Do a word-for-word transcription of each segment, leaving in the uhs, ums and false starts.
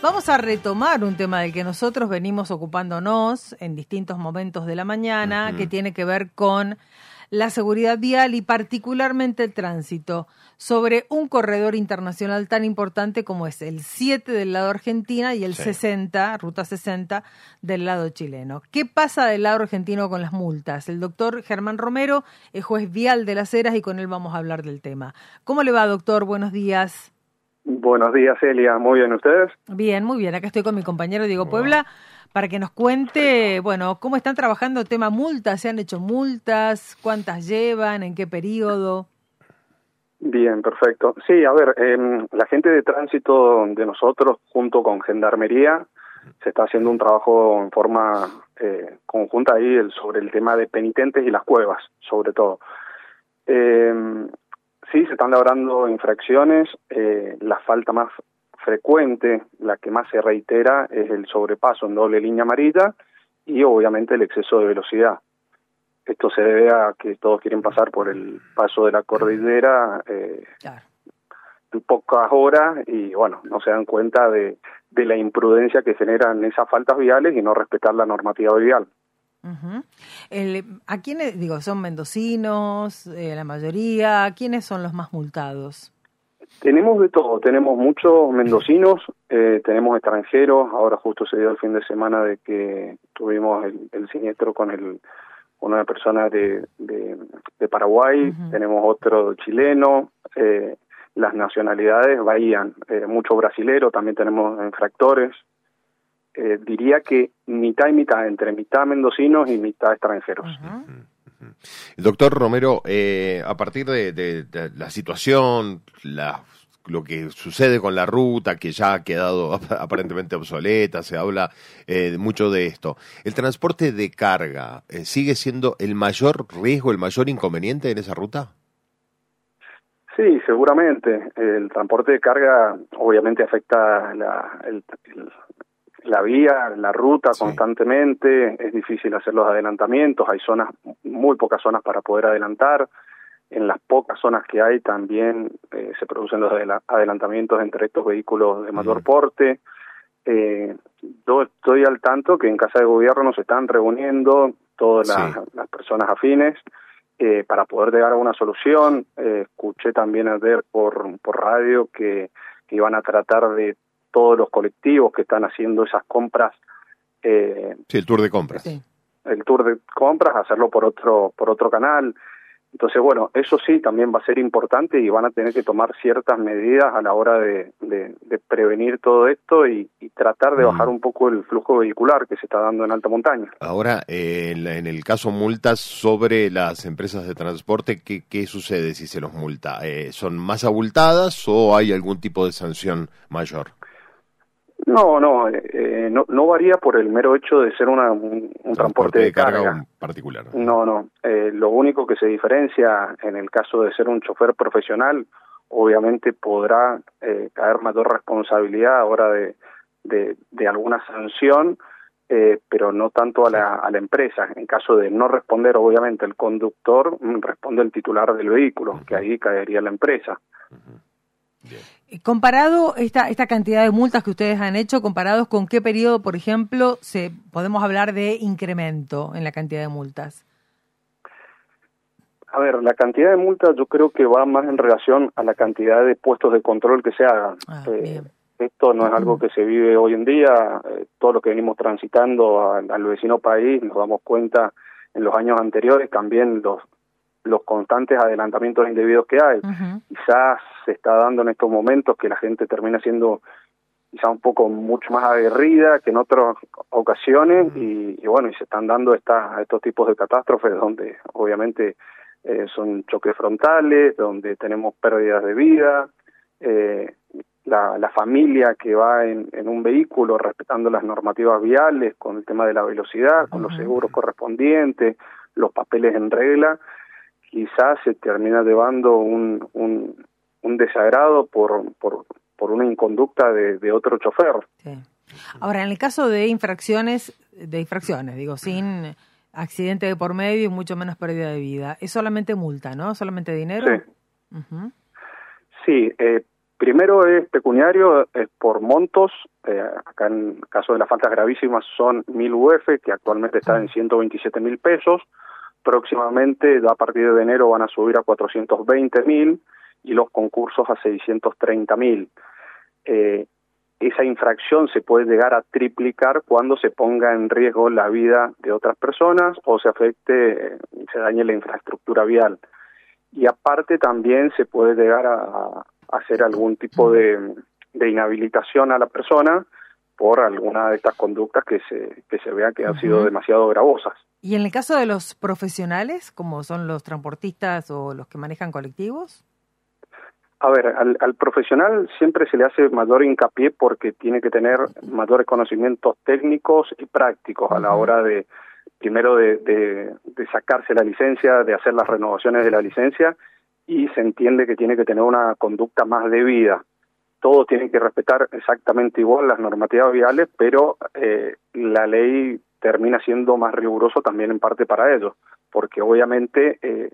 Vamos a retomar un tema del que nosotros venimos ocupándonos en distintos momentos de la mañana, uh-huh. que tiene que ver con la seguridad vial y particularmente el tránsito sobre un corredor internacional tan importante como es el siete del lado argentino y el sí. sesenta, ruta sesenta, del lado chileno. ¿Qué pasa del lado argentino con las multas? El doctor Germán Romero es juez vial de Las Heras y con él vamos a hablar del tema. ¿Cómo le va, doctor? Buenos días. Buenos días, Elia. Muy bien, ¿ustedes? Bien, muy bien. Acá estoy con mi compañero Diego Puebla para que nos cuente, bueno, cómo están trabajando el tema multas. ¿Se han hecho multas? ¿Cuántas llevan? ¿En qué periodo? Bien, perfecto. Sí, a ver, eh, la gente de tránsito de nosotros, junto con Gendarmería, se está haciendo un trabajo en forma eh, conjunta ahí el, sobre el tema de penitentes y las cuevas, sobre todo. Eh, Sí, se están labrando infracciones. Eh, la falta más frecuente, la que más se reitera, es el sobrepaso en doble línea amarilla y obviamente el exceso de velocidad. Esto se debe a que todos quieren pasar por el paso de la cordillera eh, claro. en pocas horas y bueno, no se dan cuenta de, de la imprudencia que generan esas faltas viales y no respetar la normativa vial. Uh-huh. El, ¿A quiénes, digo, son mendocinos, eh, la mayoría? ¿Quiénes son los más multados? Tenemos de todo, tenemos muchos mendocinos, eh, tenemos extranjeros, ahora justo se dio el fin de semana de que tuvimos el, el siniestro con el una persona de, de, de Paraguay, uh-huh. tenemos otro chileno, eh, las nacionalidades varían, eh, mucho brasilero, también tenemos infractores. Eh, diría que mitad y mitad, entre mitad mendocinos y mitad extranjeros. Uh-huh. Uh-huh. Doctor Romero, eh, a partir de, de, de la situación, la, lo que sucede con la ruta, que ya ha quedado aparentemente obsoleta, se habla eh, mucho de esto, ¿el transporte de carga eh, sigue siendo el mayor riesgo, el mayor inconveniente en esa ruta? Sí, seguramente. El transporte de carga obviamente afecta la, el, el la vía, la ruta sí. constantemente, es difícil hacer los adelantamientos, hay zonas, muy pocas zonas para poder adelantar, en las pocas zonas que hay también eh, se producen los adelantamientos entre estos vehículos de mayor mm. porte. Eh, yo estoy al tanto que en Casa de Gobierno se están reuniendo todas las, sí. las personas afines eh, para poder llegar a una solución. Eh, escuché también ayer por, por radio que, que iban a tratar de todos los colectivos que están haciendo esas compras. Eh, sí, el tour de compras. Sí. El tour de compras, hacerlo por otro por otro canal. Entonces, bueno, eso sí también va a ser importante y van a tener que tomar ciertas medidas a la hora de, de, de prevenir todo esto y, y tratar de mm. bajar un poco el flujo vehicular que se está dando en alta montaña. Ahora, eh, en el caso multas sobre las empresas de transporte, ¿qué, qué sucede si se los multa? Eh, ¿Son más abultadas o hay algún tipo de sanción mayor? No, no, eh, no, no varía por el mero hecho de ser una, un, un transporte, transporte de, de carga, carga particular. No, no. Eh, lo único que se diferencia en el caso de ser un chofer profesional, obviamente podrá eh, caer mayor responsabilidad a hora de, de, de alguna sanción, eh, pero no tanto a la, a la empresa. En caso de no responder, obviamente el conductor responde el titular del vehículo, uh-huh. que ahí caería la empresa. Uh-huh. Bien. Comparado esta esta cantidad de multas que ustedes han hecho, comparados con qué periodo, por ejemplo, se podemos hablar de incremento en la cantidad de multas. A ver, la cantidad de multas yo creo que va más en relación a la cantidad de puestos de control que se hagan. Ah, eh, esto no es algo que se vive hoy en día. Eh, todo lo que venimos transitando al, al vecino país, nos damos cuenta en los años anteriores también los los constantes adelantamientos indebidos que hay. Uh-huh. Quizás se está dando en estos momentos que la gente termina siendo quizás un poco mucho más aguerrida que en otras ocasiones uh-huh. y, y bueno, y se están dando esta, estos tipos de catástrofes donde obviamente eh, son choques frontales, donde tenemos pérdidas de vida, eh, la, la familia que va en, en un vehículo respetando las normativas viales con el tema de la velocidad, uh-huh. con los seguros correspondientes, los papeles en regla, quizás se termina llevando un, un, un desagrado por, por, por una inconducta de, de otro chofer. Sí. Ahora, en el caso de infracciones, de infracciones, digo, sin accidente de por medio y mucho menos pérdida de vida, es solamente multa, ¿no? ¿Solamente dinero? Sí. Uh-huh. Sí, eh, Primero es pecuniario, es por montos. Eh, acá en caso de las faltas gravísimas son mil U F, que actualmente está en ciento veintisiete mil pesos. Próximamente, a partir de enero, van a subir a cuatrocientos veinte mil y los concursos a seiscientos treinta mil. Eh, esa infracción se puede llegar a triplicar cuando se ponga en riesgo la vida de otras personas o se afecte, se dañe la infraestructura vial. Y aparte también se puede llegar a, a hacer algún tipo de, de inhabilitación a la persona por alguna de estas conductas que se que se vea que han sido demasiado gravosas. ¿Y en el caso de los profesionales, como son los transportistas o los que manejan colectivos? A ver, al, al profesional siempre se le hace mayor hincapié porque tiene que tener mayores conocimientos técnicos y prácticos a la hora de, primero de, de, de sacarse la licencia, de hacer las renovaciones de la licencia, y se entiende que tiene que tener una conducta más debida. Todos tienen que respetar exactamente igual las normativas viales, pero eh, la ley termina siendo más riguroso también en parte para ellos, porque obviamente eh,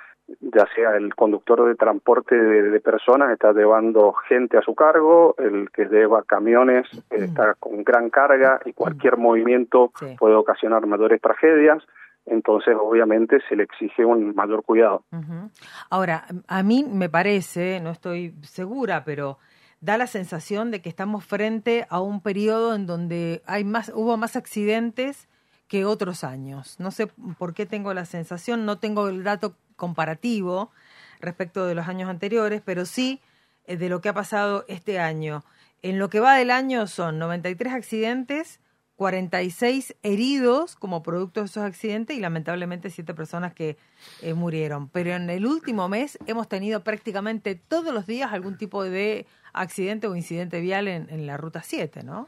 ya sea el conductor de transporte de, de personas está llevando gente a su cargo, el que lleva camiones eh, está con gran carga y cualquier movimiento sí. puede ocasionar mayores tragedias. Entonces, obviamente, se le exige un mayor cuidado. Uh-huh. Ahora, a mí me parece, no estoy segura, pero da la sensación de que estamos frente a un periodo en donde hay más, hubo más accidentes que otros años. No sé por qué tengo la sensación, no tengo el dato comparativo respecto de los años anteriores, pero sí eh, de lo que ha pasado este año. En lo que va del año son noventa y tres accidentes, cuarenta y seis heridos como producto de esos accidentes y lamentablemente siete personas que eh, murieron. Pero en el último mes hemos tenido prácticamente todos los días algún tipo de accidente o incidente vial en, en la Ruta siete, ¿no?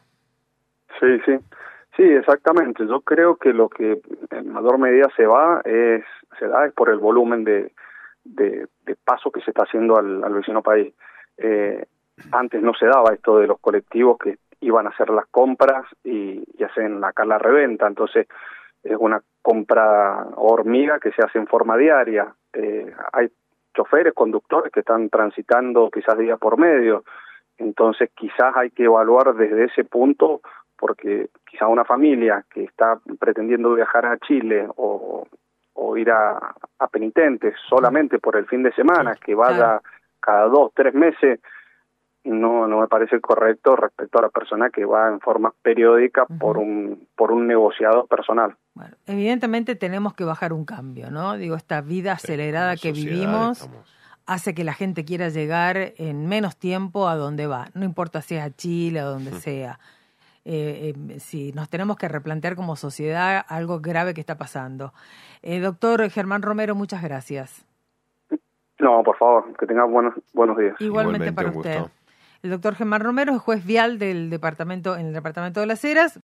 Sí, sí. Sí, exactamente. Yo creo que lo que en mayor medida se va es se da es por el volumen de, de, de paso que se está haciendo al, al vecino país. Eh, antes no se daba esto de los colectivos que iban a hacer las compras y, y hacen acá la reventa, entonces es una compra hormiga que se hace en forma diaria. Eh, hay choferes, conductores que están transitando quizás día por medio, entonces quizás hay que evaluar desde ese punto, porque quizás una familia que está pretendiendo viajar a Chile o, o ir a, a penitentes solamente por el fin de semana, que vaya cada dos, tres meses, no no me parece correcto respecto a la persona que va en forma periódica uh-huh. por un por un negociado personal. Bueno, evidentemente tenemos que bajar un cambio, ¿no? Digo, esta vida acelerada sí, que vivimos estamos... hace que la gente quiera llegar en menos tiempo a donde va, no importa si es a Chile o donde uh-huh. sea. Eh, eh, si nos tenemos que replantear como sociedad algo grave que está pasando. Eh, doctor Germán Romero, muchas gracias. No, por favor, que tenga buenos buenos días. Igualmente, Igualmente para usted. El doctor Germán Romero es juez vial del departamento en el departamento de Las Heras.